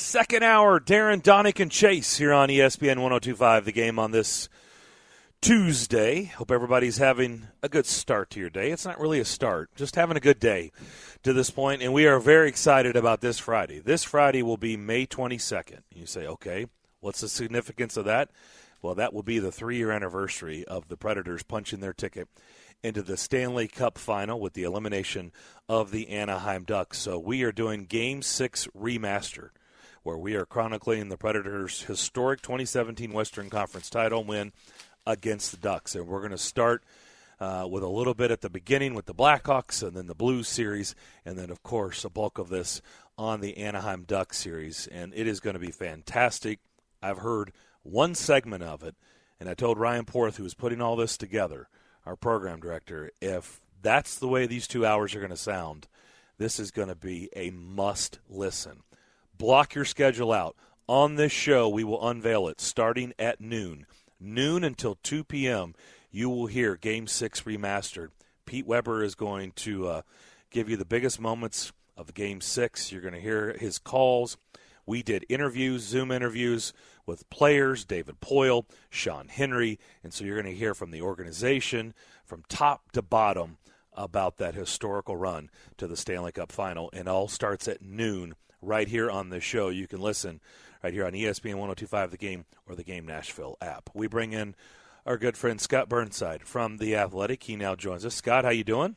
Second hour, Darren, Donick, and Chase here on ESPN 102.5, The Game on this Tuesday. Hope everybody's having a good start to your day. It's not really a start, just having a good day to this point, and we are very excited about this Friday. This Friday will be May 22nd. You say, okay, what's the significance of that? Well, that will be the 3-year anniversary of the Predators punching their ticket into the Stanley Cup final with the elimination of the Anaheim Ducks. So we are doing Game 6 Remastered, where we are chronicling the Predators' historic 2017 Western Conference title win against the Ducks. And we're going to start with a little bit at the beginning with the Blackhawks and then the Blues series, and then, of course, a bulk of this on the Anaheim Ducks series. And it is going to be fantastic. I've heard one segment of it, and I told Ryan Porth, who was putting all this together, our program director, if that's the way these 2 hours are going to sound, this is going to be a must listen. Block your schedule out. On this show, we will unveil it starting at noon. Noon until 2 p.m., you will hear Game 6 Remastered. Pete Weber is going to give you the biggest moments of Game 6. You're going to hear his calls. We did interviews, Zoom interviews with players, David Poyle, Sean Henry, and so you're going to hear from the organization from top to bottom about that historical run to the Stanley Cup final, and all starts at noon right here on the show. You can listen right here on ESPN 102.5 The Game or the Game Nashville app. We bring in our good friend Scott Burnside from The Athletic. He now joins us. Scott, how you doing?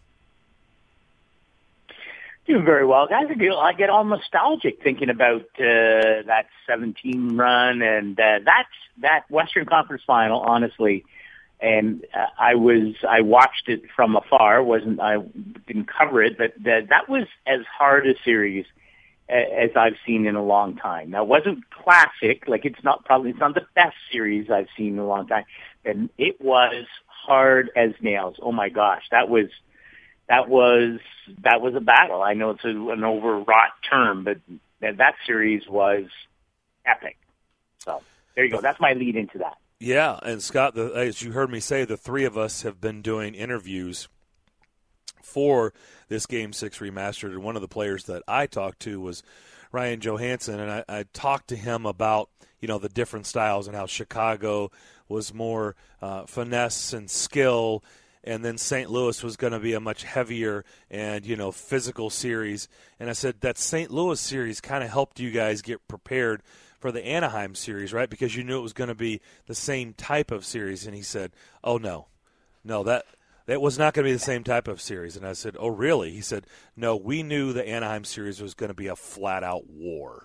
Doing very well, guys. I get all nostalgic thinking about that 17 run and that Western Conference final, honestly. And I watched it from afar. I didn't cover it, but that was as hard a series as I've seen in a long time. Now, it wasn't classic. Like, it's not the best series I've seen in a long time. And it was hard as nails. Oh my gosh, that was a battle. I know it's an overwrought term, but that series was epic. So there you go. That's my lead into that. Yeah, and Scott, as you heard me say, the three of us have been doing interviews for this Game 6 Remastered, and one of the players that I talked to was Ryan Johansson, and I talked to him about, the different styles and how Chicago was more finesse and skill, and then St. Louis was going to be a much heavier and, physical series. And I said that St. Louis series kind of helped you guys get prepared for the Anaheim series, right? Because you knew it was going to be the same type of series. And he said, oh, no, that was not going to be the same type of series. And I said, oh, really? He said, no, we knew the Anaheim series was going to be a flat-out war.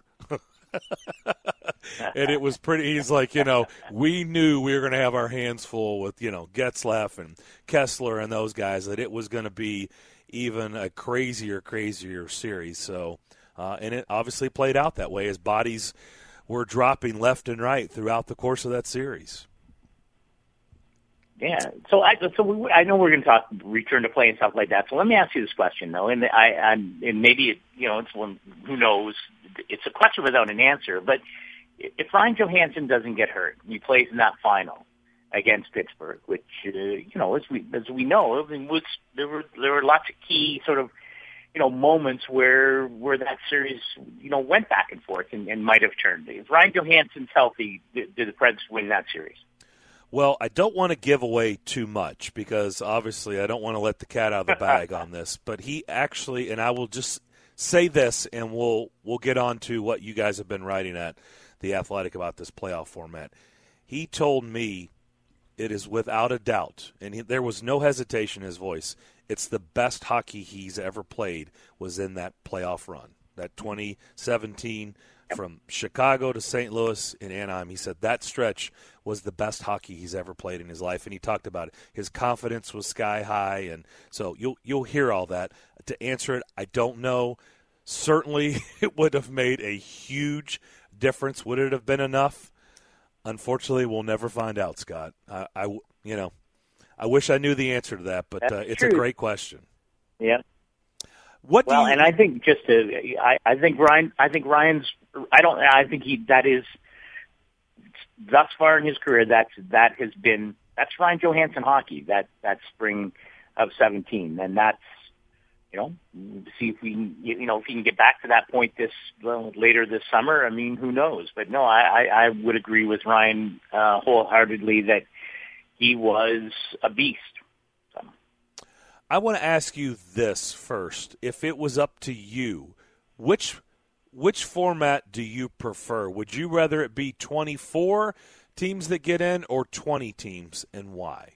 And it was pretty, he's like, we knew we were going to have our hands full with, Getzlaf and Kessler and those guys, that it was going to be even a crazier series. So, and it obviously played out that way as bodies were dropping left and right throughout the course of that series. Yeah. So I know we're going to talk return to play and stuff like that. So let me ask you this question though, and maybe it's one, who knows. It's a question without an answer. But if Ryan Johansson doesn't get hurt, he plays in that final against Pittsburgh, which as we know, there were lots of key sort of moments where that series went back and forth and might have turned. If Ryan Johansson's healthy, do the Preds win that series? Well, I don't want to give away too much because obviously I don't want to let the cat out of the bag on this. But he actually, and I will just say this, and we'll get on to what you guys have been writing at The Athletic about this playoff format. He told me it is without a doubt, and there was no hesitation in his voice, it's the best hockey he's ever played was in that playoff run, that 2017 from Chicago to St. Louis and Anaheim. He said that stretch was the best hockey he's ever played in his life, and he talked about it. His confidence was sky high, and so you'll hear all that. To answer it, I don't know. Certainly, it would have made a huge difference. Would it have been enough? Unfortunately, we'll never find out, Scott. I wish I knew the answer to that, but it's true. A great question. Yeah. And I think that is thus far in his career. That's Ryan Johansson hockey. That spring of 17, and that's see if we can, if you can get back to that point later this summer. I mean, who knows? But no, I would agree with Ryan wholeheartedly that he was a beast. So. I want to ask you this first. If it was up to you, which format do you prefer? Would you rather it be 24 teams that get in or 20 teams, and why?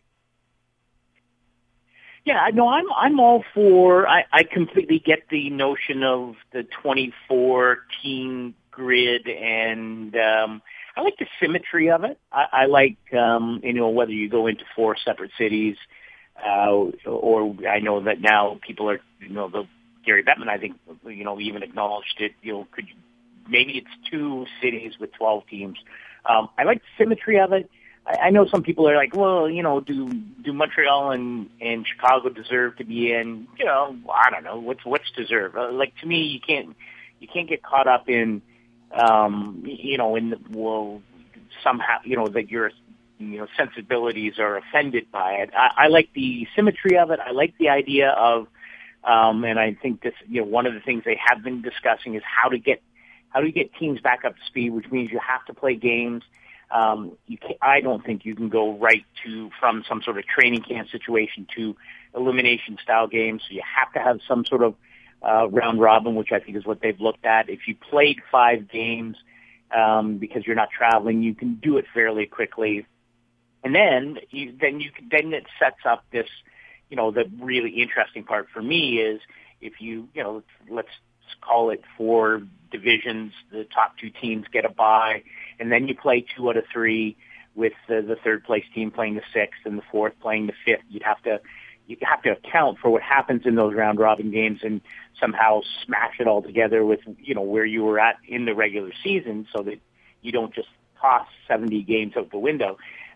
Yeah, no, I'm all for. I completely get the notion of the 24 team grid, and I like the symmetry of it. I like whether you go into 4 separate cities, or I know that now people are Gary Bettman, I think, even acknowledged it. Maybe it's 2 cities with 12 teams. I like the symmetry of it. I know some people are like, well, do Montreal and Chicago deserve to be in? I don't know. What's deserve? Like, to me, you can't get caught up in, somehow, that your, sensibilities are offended by it. I like the symmetry of it. I like the idea of, and I think this, one of the things they have been discussing is how to get teams back up to speed, which means you have to play games. I don't think you can go from some sort of training camp situation to elimination style games. So you have to have some sort of round robin, which I think is what they've looked at. If you played 5 games because you're not traveling, you can do it fairly quickly, and then it sets up this. The really interesting part for me is if let's call it 4 divisions, the top 2 teams get a bye, and then you play 2 out of 3 with the third place team playing the 6th and the 4th playing the 5th. You have to account for what happens in those round robin games and somehow smash it all together with where you were at in the regular season, so that you don't just toss 70 games out the window.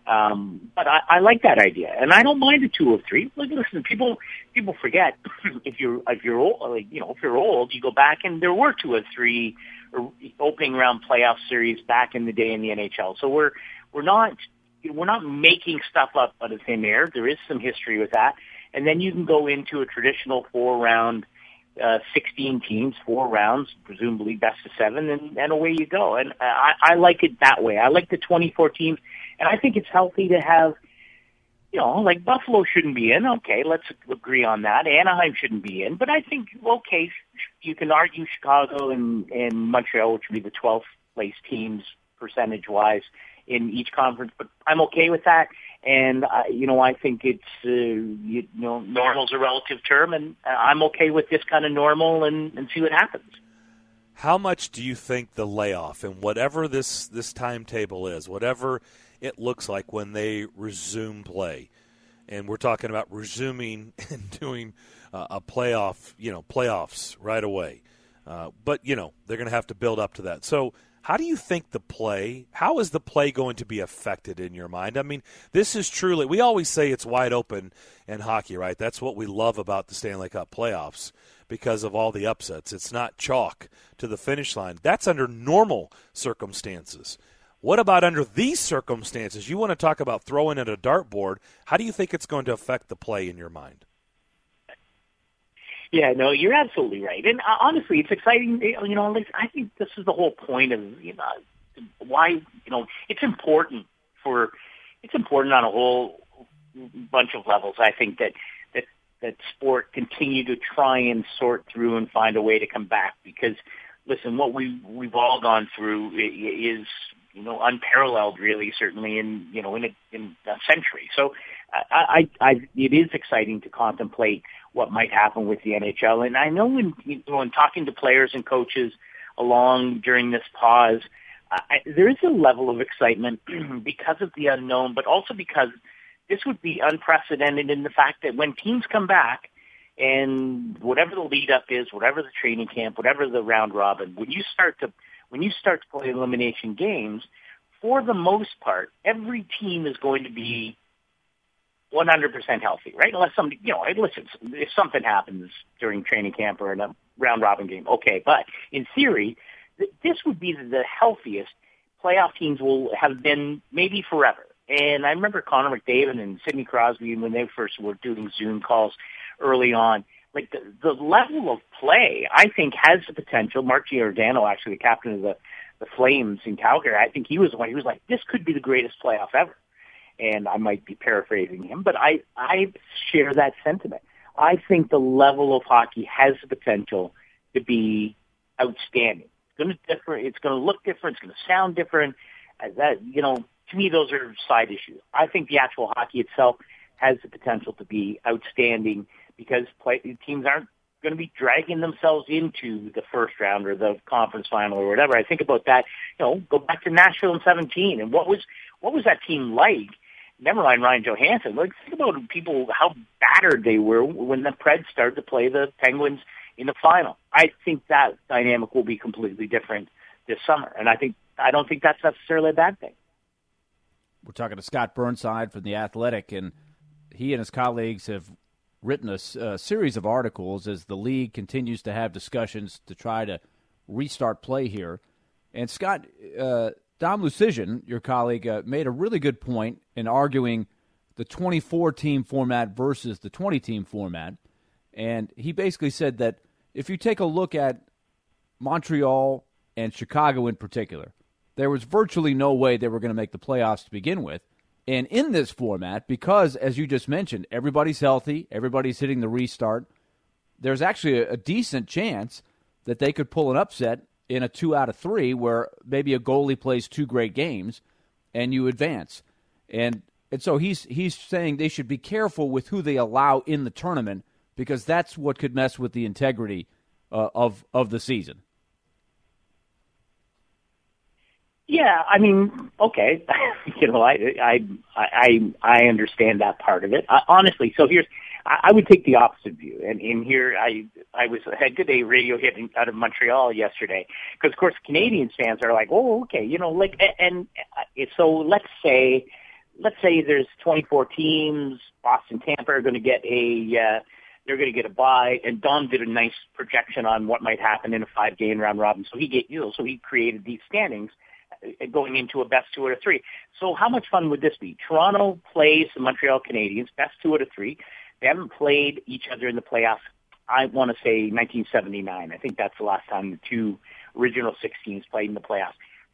But I like that idea, and I don't mind the 2 of 3. Listen, people forget if you're old, if you're old, you go back and there were 2 of 3 opening round playoff series back in the day in the NHL. So we're not making stuff up out of thin air. There is some history with that, and then you can go into a traditional 4-round. 16 teams, 4 rounds, presumably best of 7, and away you go. And I like it that way. I like the 24 teams, and I think it's healthy to have, like Buffalo shouldn't be in. Okay, let's agree on that. Anaheim shouldn't be in. But I think, okay, you can argue Chicago and Montreal, which would be the 12th place teams percentage-wise in each conference, but I'm okay with that. And, I think it's, normal's a relative term, and I'm okay with this kind of normal and see what happens. How much do you think the layoff and whatever this timetable is, whatever it looks like when they resume play, and we're talking about resuming and doing a playoffs right away, but, they're going to have to build up to that. So how do you think how is the play going to be affected in your mind? I mean, this is truly, we always say it's wide open in hockey, right? That's what we love about the Stanley Cup playoffs because of all the upsets. It's not chalk to the finish line. That's under normal circumstances. What about under these circumstances? You want to talk about throwing at a dartboard. How do you think it's going to affect the play in your mind? Yeah, no, you're absolutely right. And honestly, it's exciting. I think this is the whole point of, why, it's important on a whole bunch of levels. I think that sport continue to try and sort through and find a way to come back because, listen, what we've all gone through is, unparalleled, really, certainly in a century. So it is exciting to contemplate what might happen with the NHL. And I know when talking to players and coaches along during this pause, there is a level of excitement because of the unknown, but also because this would be unprecedented in the fact that when teams come back and whatever the lead up is, whatever the training camp, whatever the round robin, when you start to play elimination games, for the most part, every team is going to be 100% healthy, right? Unless somebody, listen, if something happens during training camp or in a round robin game, okay. But in theory, this would be the healthiest playoff teams will have been maybe forever. And I remember Connor McDavid and Sidney Crosby when they first were doing Zoom calls early on, like the level of play, I think, has the potential. Mark Giordano, actually the captain of the Flames in Calgary, I think he was the one. He was like, this could be the greatest playoff ever. And I might be paraphrasing him, but I share that sentiment. I think the level of hockey has the potential to be outstanding. It's going to look different. It's going to sound different. To me, those are side issues. I think the actual hockey itself has the potential to be outstanding because teams aren't going to be dragging themselves into the first round or the conference final or whatever. I think about that. Go back to Nashville in 2017, and what was that team like? Never mind Ryan Johansson. Like, think about how battered they were when the Preds started to play the Penguins in the final. I think that dynamic will be completely different this summer, and I don't think that's necessarily a bad thing. We're talking to Scott Burnside from The Athletic, and he and his colleagues have written a series of articles as the league continues to have discussions to try to restart play here. And Scott, Dom Lucian, your colleague, made a really good point in arguing the 24-team format versus the 20-team format. And he basically said that if you take a look at Montreal and Chicago in particular, there was virtually no way they were going to make the playoffs to begin with. And in this format, because, as you just mentioned, everybody's healthy, everybody's hitting the restart, there's actually a decent chance that they could pull an upset in a 2 out of 3 where maybe a goalie plays 2 great games and you advance. And so he's saying they should be careful with who they allow in the tournament because that's what could mess with the integrity of the season. Yeah, I mean, okay, I understand that part of it. Honestly, so I would take the opposite view, and in here I did a radio hit out of Montreal yesterday because of course Canadians fans are like, oh, okay, so let's say there's 24 teams, Boston, Tampa are going to get they're going to get a bye, and Don did a nice projection on what might happen in a 5-game round robin, so he created these standings going into a best 2 out of 3. So how much fun would this be? Toronto plays the Montreal Canadiens, best 2 out of 3. They haven't played each other in the playoffs, I want to say 1979. I think that's the last time the two original 6 teams played in the playoffs.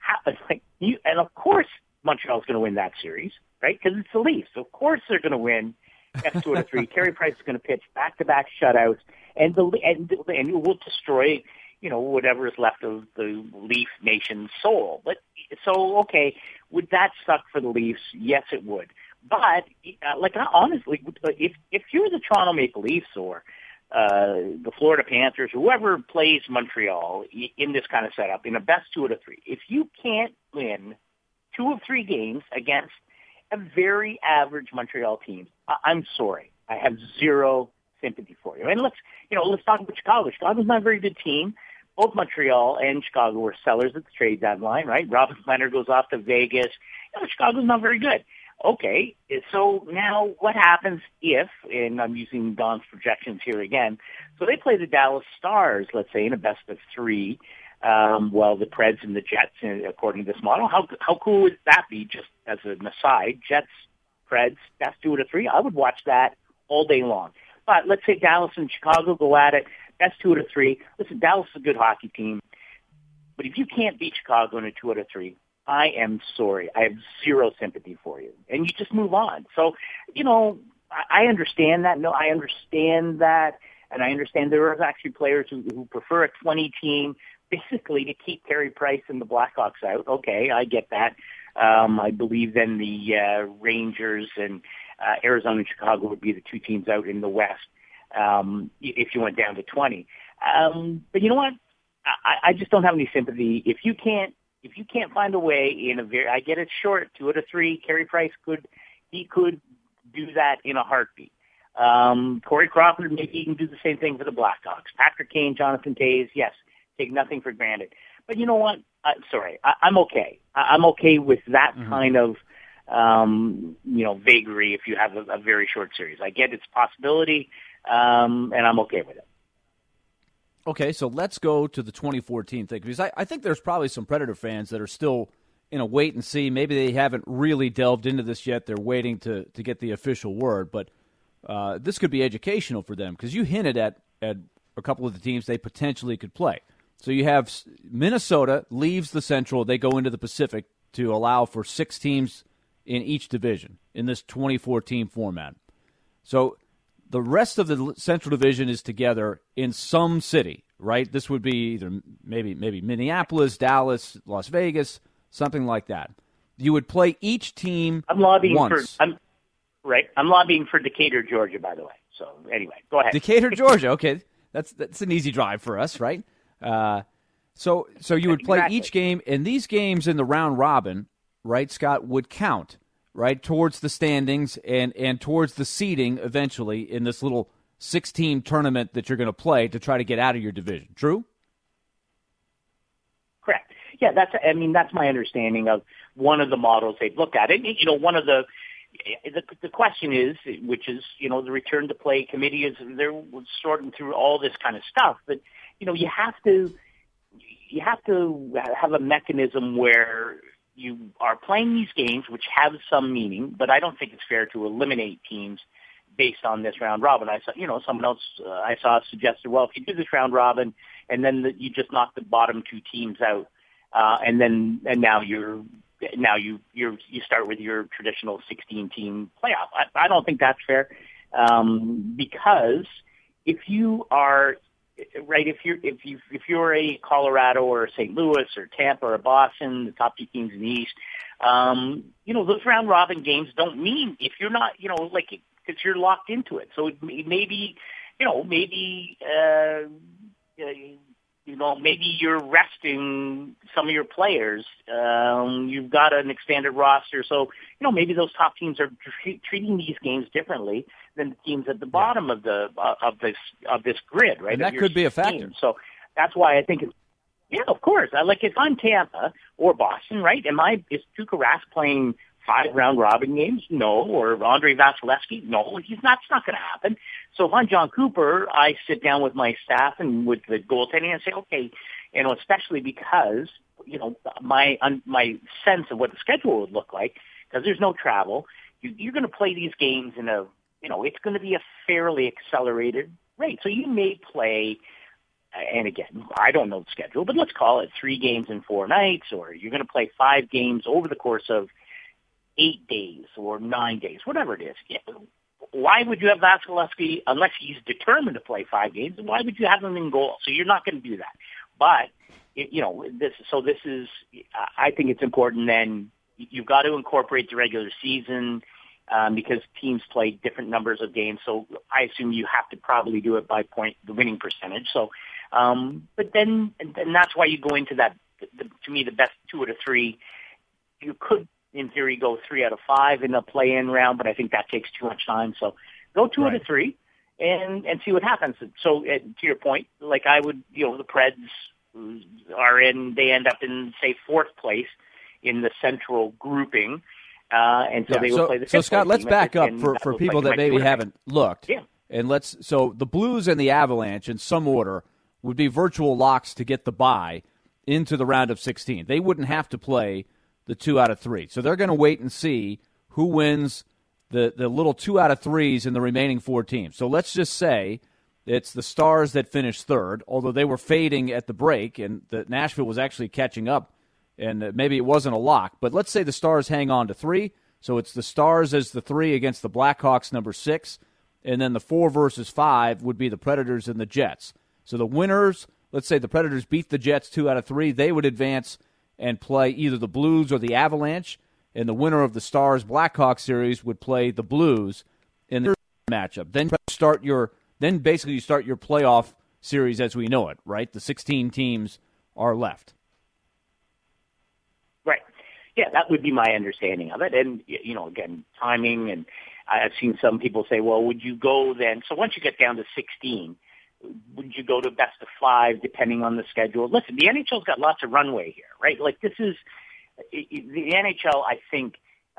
And of course Montreal's going to win that series, right? Because it's the Leafs. So of course they're going to win best 2 out of 3. Carey Price is going to pitch back-to-back shutouts, and it will destroy whatever is left of the Leaf Nation's soul. But so, okay, would that suck for the Leafs? Yes, it would. But honestly, if you're the Toronto Maple Leafs or the Florida Panthers, whoever plays Montreal in this kind of setup in a best 2 out of 3, if you can't win 2 of 3 games against a very average Montreal team, I'm sorry, I have zero sympathy for you. And let's talk about Chicago. Chicago's not a very good team. Both Montreal and Chicago were sellers at the trade deadline, right? Robin Leonard goes off to Vegas. Chicago's not very good. Okay, so now what happens if, and I'm using Don's projections here again, so they play the Dallas Stars, let's say, in a best of 3, while the Preds and the Jets, according to this model. How cool would that be, just as an aside? Jets, Preds, best 2 out of 3. I would watch that all day long. But let's say Dallas and Chicago go at it. That's 2 out of 3. Listen, Dallas is a good hockey team. But if you can't beat Chicago in a 2 out of 3, I am sorry. I have zero sympathy for you. And you just move on. So, I understand that. No, I understand that. And I understand there are actually players who prefer a 20 team basically to keep Carey Price and the Blackhawks out. Okay, I get that. I believe then the Rangers and Arizona and Chicago would be the 2 teams out in the West if you went down to 20. But you know what? I just don't have any sympathy. If you can't find a way I get it short, 2 out of 3, Carey Price could do that in a heartbeat. Corey Crawford, maybe he can do the same thing for the Blackhawks. Patrick Kane, Jonathan Toews, yes, take nothing for granted. But you know what? I'm okay. I'm okay with that kind of vagary if you have a very short series. I get its possibility, and I'm okay with it. Okay, so let's go to the 2014 thing, because I think there's probably some Predator fans that are still in a wait and see. Maybe they haven't really delved into this yet. They're waiting to get the official word, but this could be educational for them, because you hinted at at a couple of the teams they potentially could play. So you have Minnesota leaves the Central. They go into the Pacific to allow for 6 teams in each division in this 24-team format. So the rest of the Central Division is together in some city, right? This would be either maybe Minneapolis, Dallas, Las Vegas, something like that. You would play each team once. I'm lobbying for Decatur, Georgia, by the way. So anyway, go ahead. Decatur, Georgia. Okay, that's an easy drive for us, right? So you would play each game, and these games in the round robin, right, Scott, would count, right, towards the standings and towards the seeding eventually in this little 6-team tournament that you're going to play to try to get out of your division. True? Correct. Yeah, that's my understanding of one of the models they've looked at. And, one of the question is, which is, the return to play committee is they're sorting through all this kind of stuff, but, you have to have a mechanism where you are playing these games, which have some meaning, but I don't think it's fair to eliminate teams based on this round robin. I saw, someone else I saw suggested, well, if you do this round robin and then you just knock the bottom 2 teams out, and now you start with your traditional 16-team playoff. I don't think that's fair, because if you are right, if you're a Colorado or a St. Louis or Tampa or Boston, the top 2 teams in the East, those round robin games don't mean if you're not, because you're locked into it. So maybe you're resting some of your players. You've got an expanded roster, so maybe those top teams are treating these games differently than the teams at the bottom of this grid, right? And that could be a factor. Team. So that's why I think yeah, of course. If I'm Tampa or Boston, right? Is Tuukka Rask playing 5 round robin games? No. Or Andre Vasilevsky? No. It's not going to happen. So if I'm John Cooper, I sit down with my staff and with the goaltending and say, okay, especially because, my sense of what the schedule would look like, because there's no travel, you're going to play these games in it's going to be a fairly accelerated rate. So you may play, and again, I don't know the schedule, but let's call it 3 games in 4 nights, or you're going to play 5 games over the course of 8 days or 9 days, whatever it is. Why would you have Vasilevsky, unless he's determined to play 5 games, why would you have him in goal? So you're not going to do that. But, this is, I think it's important then, you've got to incorporate the regular season, because teams play different numbers of games. So I assume you have to probably do it by the winning percentage. So, but then that's why you go into that, to me, the best 2 out of 3. You could, in theory, go 3 out of 5 in the play-in round, but I think that takes too much time. So go 2 out of 3 and see what happens. So to your point, I would, the Preds they end up in, say, 4th place in the Central grouping. And so they will play the 5th. So Scott, let's back up for people that maybe haven't looked. Yeah. And so the Blues and the Avalanche, in some order, would be virtual locks to get the bye into the round of 16. They wouldn't have to play the 2 out of 3. So they're going to wait and see who wins the little 2 out of 3s in the remaining 4 teams. So let's just say it's the Stars that finished 3rd, although they were fading at the break, and Nashville was actually catching up, and maybe it wasn't a lock. But let's say the Stars hang on to 3, so it's the Stars as the 3 against the Blackhawks, number 6, and then the 4 versus 5 would be the Predators and the Jets. So the winners, let's say the Predators beat the Jets 2 out of 3, they would advance and play either the Blues or the Avalanche, and the winner of the Stars-Blackhawks series would play the Blues in the matchup. Then basically you start your playoff series as we know it, right? The 16 teams are left. Right. Yeah, that would be my understanding of it. And, again, timing, and I've seen some people say, well, would you go then? So once you get down to 16, would you go to best of 5 depending on the schedule? Listen, the NHL's got lots of runway here, right? This is the NHL. I think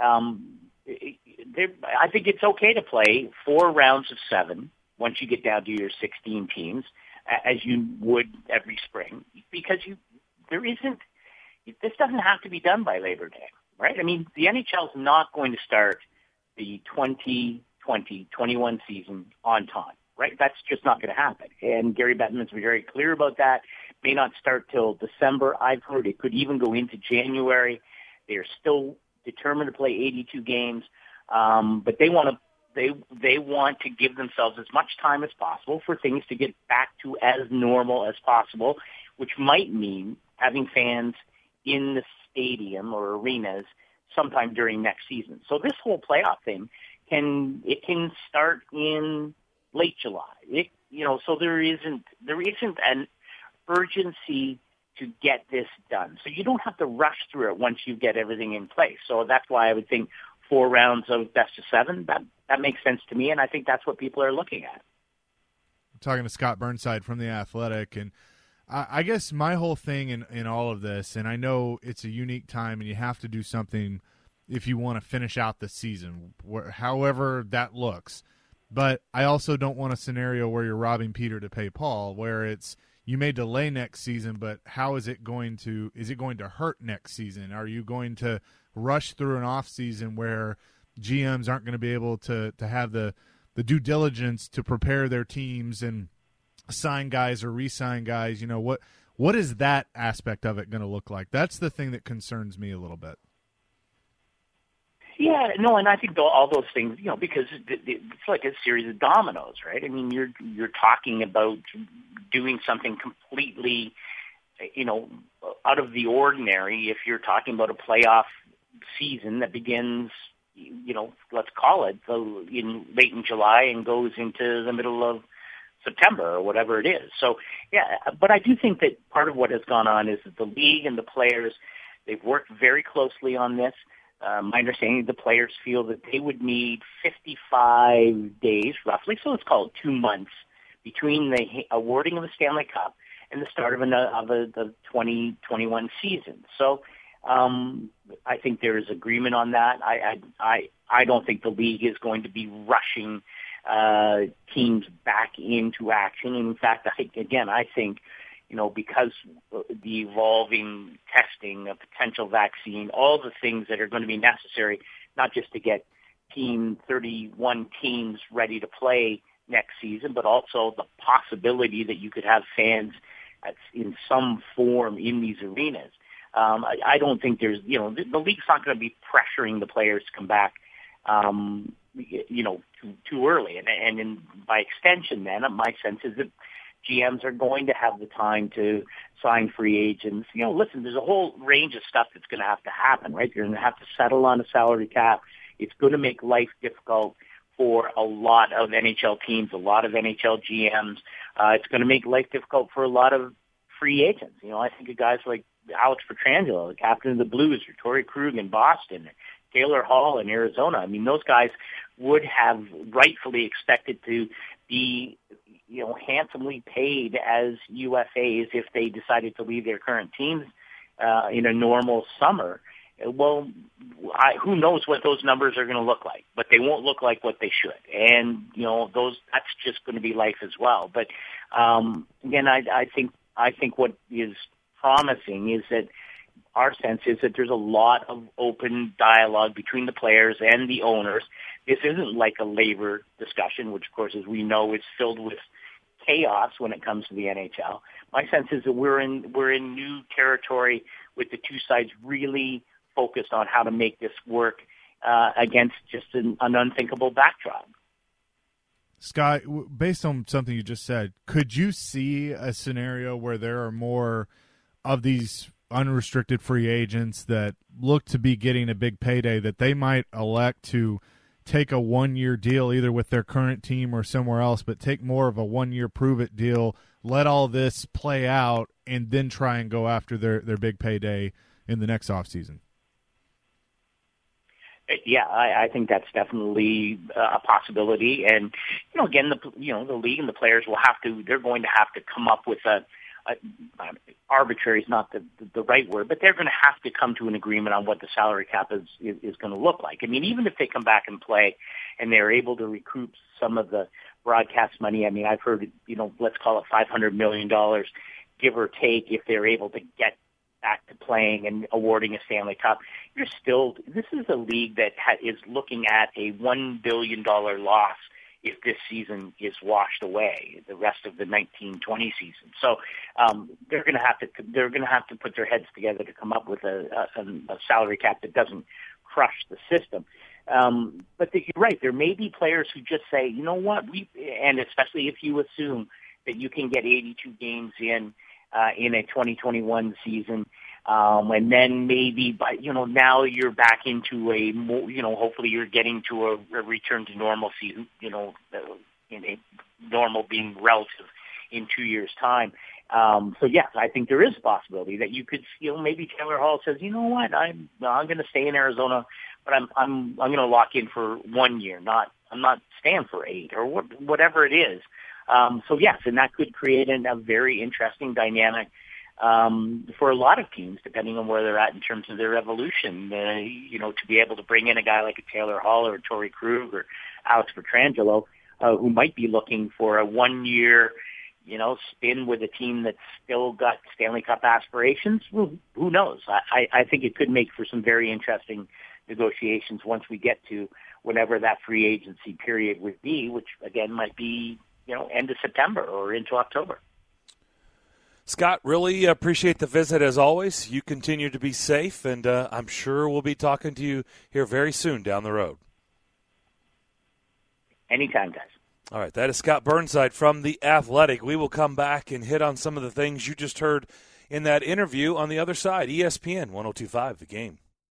it's okay to play 4 rounds of 7 once you get down to your 16 teams, as you would every spring, because this doesn't have to be done by Labor Day, right? I mean, the NHL is not going to start the 2020-21 season on time. right? That's just not going to happen. And Gary Bettman's very clear about that. May not start till December. I've heard it could even go into January. They're still determined to play 82 games, but they want to give themselves as much time as possible for things to get back to as normal as possible, which might mean having fans in the stadium or arenas sometime during next season. So this whole playoff thing can start in late July. So there isn't an urgency to get this done. So you don't have to rush through it once you get everything in place. So that's why I would think 4 rounds of best of 7, that makes sense to me, and I think that's what people are looking at. I'm talking to Scott Burnside from The Athletic, and I guess my whole thing in all of this, and I know it's a unique time and you have to do something if you want to finish out the season, however that looks. But I also don't want a scenario where you're robbing Peter to pay Paul, where it's you may delay next season, but how is it going to hurt next season? Are you going to rush through an off season where GMs aren't going to be able to have the due diligence to prepare their teams and sign guys or re-sign guys? What is that aspect of it going to look like? That's the thing that concerns me a little bit. Yeah, no, and I think all those things, because it's like a series of dominoes, right? I mean, you're talking about doing something completely, out of the ordinary. If you're talking about a playoff season that begins, let's call it late in July and goes into the middle of September or whatever it is. So, yeah, but I do think that part of what has gone on is that the league and the players, they've worked very closely on this. My understanding, the players feel that they would need 55 days, roughly, so let's call it 2 months, between the awarding of the Stanley Cup and the start of the 2021 season. So I think there is agreement on that. I don't think the league is going to be rushing teams back into action. In fact, I think because the evolving testing, a potential vaccine, all the things that are going to be necessary, not just to get 31 teams ready to play next season, but also the possibility that you could have fans in some form in these arenas. I don't think there's, the league's not going to be pressuring the players to come back, too early. And by extension, then, my sense is that GMs are going to have the time to sign free agents. Listen, there's a whole range of stuff that's going to have to happen, right? You're going to have to settle on a salary cap. It's going to make life difficult for a lot of NHL teams, a lot of NHL GMs. It's going to make life difficult for a lot of free agents. I think of guys like Alex Pietrangelo, the captain of the Blues, or Torrey Krug in Boston, Taylor Hall in Arizona. I mean, those guys would have rightfully expected to be handsomely paid as UFAs if they decided to leave their current teams in a normal summer. Well, who knows what those numbers are going to look like, but they won't look like what they should. And, that's just going to be life as well. But, again, I think what is promising is that our sense is that there's a lot of open dialogue between the players and the owners. This isn't like a labor discussion, which, of course, as we know, is filled with chaos when it comes to the NHL. My sense is that we're in new territory with the two sides really focused on how to make this work against just an unthinkable backdrop. Scott, based on something you just said, could you see a scenario where there are more of these unrestricted free agents that look to be getting a big payday that they might elect to take a 1-year deal either with their current team or somewhere else, but take more of a 1-year prove-it deal, let all this play out, and then try and go after their big payday in the next offseason? Yeah, I think that's definitely a possibility. And, again, the league and the players they're going to have to come up with arbitrary is not the right word, but they're going to have to come to an agreement on what the salary cap is going to look like. I mean, even if they come back and play and they're able to recoup some of the broadcast money, I mean, I've heard, let's call it $500 million, give or take, if they're able to get back to playing and awarding a Stanley Cup. This is a league that is looking at a $1 billion loss if this season is washed away, the rest of the 1920 season. So they're going to have to put their heads together to come up with a salary cap that doesn't crush the system. But you're right. There may be players who just say, you know what, and especially if you assume that you can get 82 games in a 2021 season, and then maybe, now you're back into a more, hopefully you're getting to a return to normalcy, in a normal being relative in 2 years' time. So yes, I think there is a possibility that you could, maybe Taylor Hall says, you know what, I'm going to stay in Arizona, but I'm going to lock in for 1 year. I'm not staying for 8 or whatever it is. So yes, and that could create a very interesting dynamic for a lot of teams, depending on where they're at in terms of their evolution. To be able to bring in a guy like a Taylor Hall or Torrey Krug or Alex Pietrangelo, who might be looking for a 1 year, spin with a team that's still got Stanley Cup aspirations. Well, who knows? I think it could make for some very interesting negotiations once we get to whenever that free agency period would be, which again might be, end of September or into October. Scott, really appreciate the visit as always. You continue to be safe, and I'm sure we'll be talking to you here very soon down the road. Anytime, guys. All right, that is Scott Burnside from The Athletic. We will come back and hit on some of the things you just heard in that interview on the other side. ESPN 102.5, The Game.